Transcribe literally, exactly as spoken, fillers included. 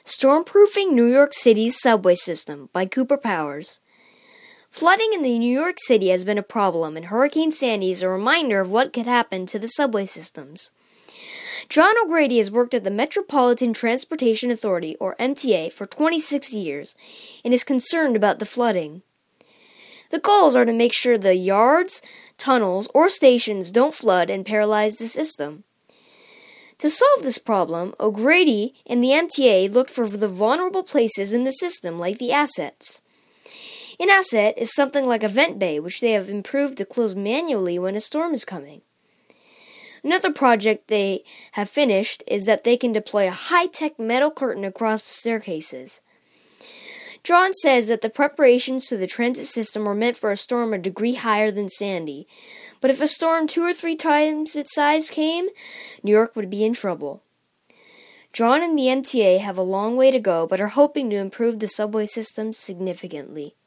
Stormproofing New York City's Subway System by Cooper Powers. Flooding in the New York City has been a problem, and Hurricane Sandy is a reminder of what could happen to the subway systems. John O'Grady has worked at the Metropolitan Transportation Authority, or M T A, for twenty-six years, and is concerned about the flooding. The goals are to make sure the yards, tunnels, or stations don't flood and paralyze the system. To solve this problem, O'Grady and the M T A looked for the vulnerable places in the system, like the assets. An asset is something like a vent bay, which they have improved to close manually when a storm is coming. Another project they have finished is that they can deploy a high-tech metal curtain across the staircases. John says that the preparations to the transit system were meant for a storm a degree higher than Sandy, but if a storm two or three times its size came, New York would be in trouble. John and the M T A have a long way to go, but are hoping to improve the subway system significantly.